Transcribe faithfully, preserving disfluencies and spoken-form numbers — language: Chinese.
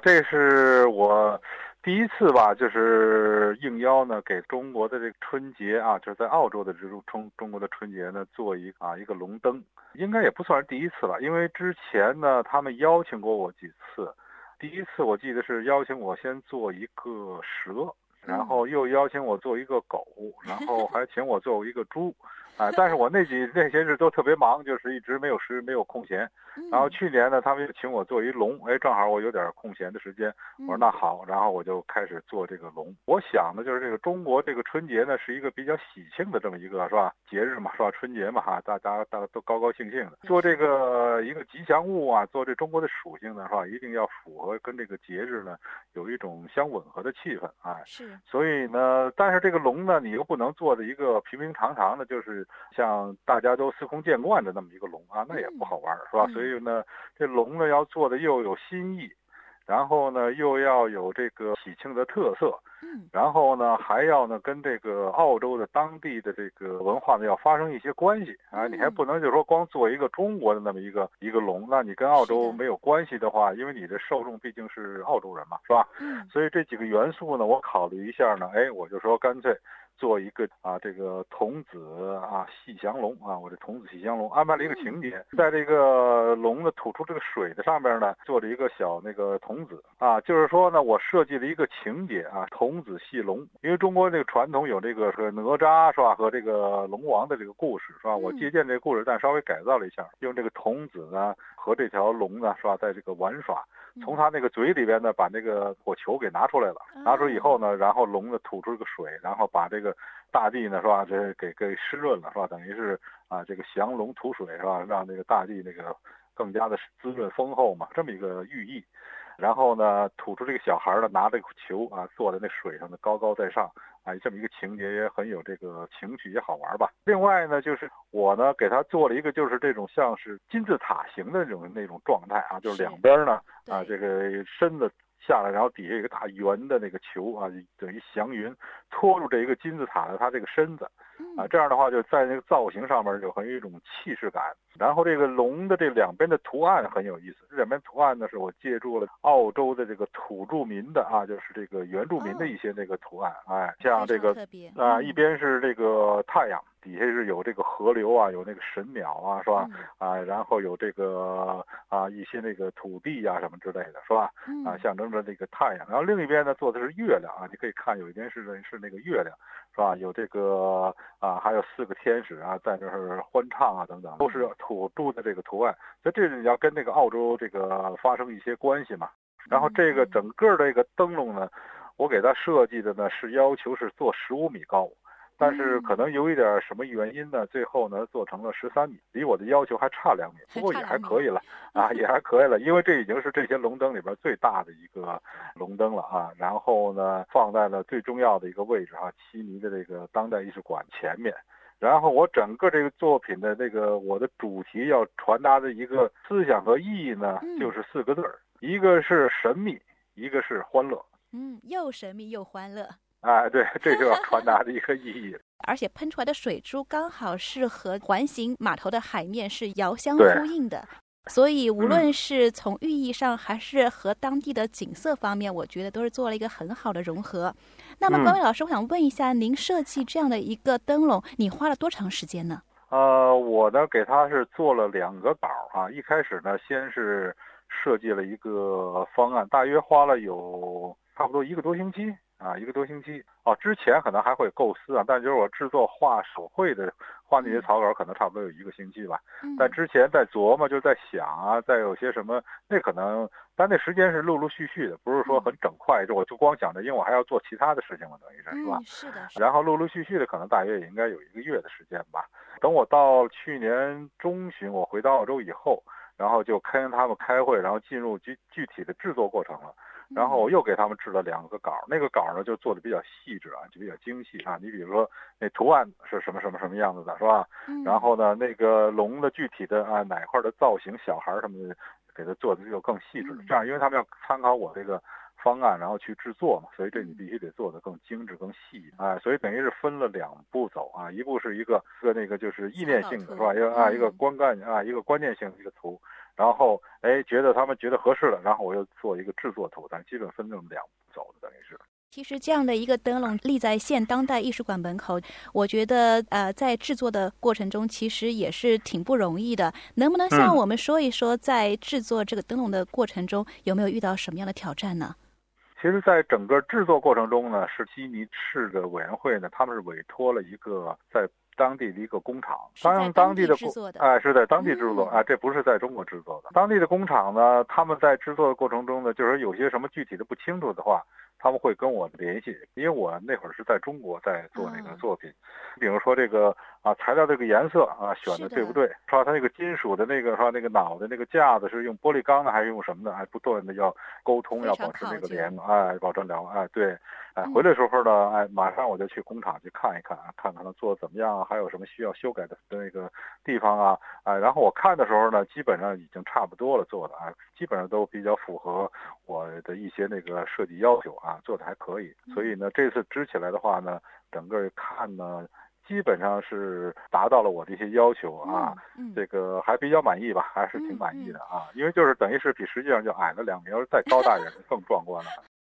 这是我第一次吧，就是应邀呢给中国的这个春节啊，就是在澳洲的这种中中国的春节呢做一啊一个龙灯，应该也不算是第一次了，因为之前呢他们邀请过我几次，第一次我记得是邀请我先做一个蛇，然后又邀请我做一个狗，然后还请我做一个猪。啊、呃，但是我那几那些日都特别忙，就是一直没有时没有空闲。然后去年呢，他们又请我做一龙，哎，正好我有点空闲的时间，我说那好，然后我就开始做这个龙。我想呢，就是这个中国这个春节呢是一个比较喜庆的这么一个是吧节日嘛，是吧？春节嘛哈，大家大家都高高兴兴的，做这个一个吉祥物啊，做这中国的属性呢是吧？一定要符合跟这个节日呢有一种相吻合的气氛，哎， 是。 所以呢，但是这个龙呢，你又不能做的一个平平常常的，就是像大家都司空见惯的那么一个龙啊，那也不好玩，是吧？所以呢，这龙呢要做的又有新意，然后呢又要有这个喜庆的特色，然后呢还要呢跟这个澳洲的当地的这个文化呢要发生一些关系啊，你还不能就说光做一个中国的那么一个一个龙，那你跟澳洲没有关系的话，因为你的受众毕竟是澳洲人嘛，是吧？ 嗯， 所以这几个元素呢，我考虑一下呢，哎，我就说干脆做一个啊，这个童子啊戏降龙啊，我这童子戏降龙安排了一个情节，在这个龙的吐出这个水的上面呢，做了一个小那个童子啊，就是说呢，我设计了一个情节啊，童子戏龙，因为中国这个传统有这个是哪吒是吧，和这个龙王的这个故事是吧？我借鉴这个故事，但稍微改造了一下，用这个童子呢和这条龙呢是吧，在这个玩耍。从他那个嘴里边呢，把那个火球给拿出来了，拿出以后呢，然后龙呢吐出这个水，然后把这个大地呢是吧，这给给湿润了是吧？等于是啊，这个降龙吐水是吧，让这个大地那个更加的滋润丰厚嘛，这么一个寓意。然后呢，吐出这个小孩呢，拿这个球啊，坐在那水上呢，高高在上啊，这么一个情节也很有这个情趣，也好玩吧。另外呢，就是我呢给他做了一个，就是这种像是金字塔形的那种那种状态啊，就是两边呢啊，这个身子下来，然后底下有一个大圆的那个球啊，等于祥云托住这一个金字塔的它这个身子。啊，这样的话就在那个造型上面就很有一种气势感。然后这个龙的这两边的图案很有意思，这两边图案呢是我借助了澳洲的这个土著民的啊，就是这个原住民的一些那个图案，哎，像这个啊，一边是这个太阳，底下是有这个河流啊，有那个神鸟啊，是吧？啊，然后有这个啊一些那个土地啊什么之类的，是吧？啊，象征着这个太阳。然后另一边呢做的是月亮啊，你可以看有一边是是那个月亮，是吧？有这个啊，还有四个天使啊在那儿欢唱啊等等，都是土著的这个图案。所以这你要跟这个澳洲这个发生一些关系嘛。然后这个整个这个灯笼呢，我给它设计的呢是要求是做十五米高。但是可能有一点什么原因呢，最后呢做成了十三米，离我的要求还差两米，不过也还可以了啊，也还可以了，因为这已经是这些龙灯里边最大的一个龙灯了啊。然后呢放在了最重要的一个位置啊，悉尼的这个当代艺术馆前面。然后我整个这个作品的这个我的主题要传达的一个思想和意义呢，就是四个字儿，一个是神秘，一个是欢乐。 嗯，又神秘又欢乐。 哎，对，这就要传达的一个意义。 而且喷出来的水珠刚好是和环形码头的海面是遥相呼应的，所以无论是从寓意上还是和当地的景色方面，我觉得都是做了一个很好的融合。那么关伟老师，我想问一下，您设计这样的一个灯笼，你花了多长时间呢？ 呃，我呢给他是做了两个稿啊，一开始呢先是设计了一个方案，大约花了有差不多一个多星期。啊，一个多星期哦，之前可能还会构思啊，但就是我制作画手绘的画那些草稿，可能差不多有一个星期吧。嗯、但之前在琢磨，就在想啊，再有些什么，那可能，但那时间是陆陆续续的，不是说很整块，就我就光想着，因为我还要做其他的事情嘛，等于是是吧？ 嗯、是的。 然后陆陆续续的，可能大约也应该有一个月的时间吧。等我到去年中旬，我回到澳洲以后，然后就跟他们开会，然后进入具具体的制作过程了。然后我又给他们制了两个稿，那个稿呢就做的比较细致啊，就比较精细啊。你比如说那图案是什么什么什么样子的，是吧？嗯、然后呢，那个龙的具体的啊哪块的造型，小孩什么的，给它做的就更细致了。这样，因为他们要参考我这个方案，然后去制作嘛，所以这你必须得做的更精致、更细啊。所以等于是分了两步走啊，一步是一个一个那个就是意念性的是吧？一个啊一个观感啊一个观念性的一个图。 然后哎觉得他们觉得合适了，然后我又做一个制作图，但基本分这么两步走的，等于是。 其实这样的一个灯笼立在现当代艺术馆门口，我觉得呃，在制作的过程中其实也是挺不容易的。能不能向我们说一说，在制作这个灯笼的过程中，有没有遇到什么样的挑战呢？ 其实，在整个制作过程中呢，是悉尼市的委员会呢，他们是委托了一个在当地的一个工厂，当当地的工哎是在当地制作，哎这不是在中国制作的。当地的工厂呢，他们在制作的过程中呢，就是有些什么具体的不清楚的话，他们会跟我联系，因为我那会儿是在中国在做那个作品，比如说这个啊材料这个颜色啊选的对不对，说它那个金属的那个说那个脑的那个架子是用玻璃钢的还是用什么的，还不断的要沟通，要保持那个连哎保证了哎对哎回来时候呢哎马上我就去工厂去看一看啊，看看它做的怎么样，还有什么需要修改的那个地方啊哎然后我看的时候呢，基本上已经差不多了做的啊，基本上都比较符合我的一些那个设计要求啊，做的还可以。所以呢，这次织起来的话呢，整个看呢，基本上是达到了我的一些要求啊， 嗯嗯、 这个还比较满意吧，还是挺满意的啊，嗯嗯、因为就是等于是比实际上就矮了两米，要是再高大一点更壮观了。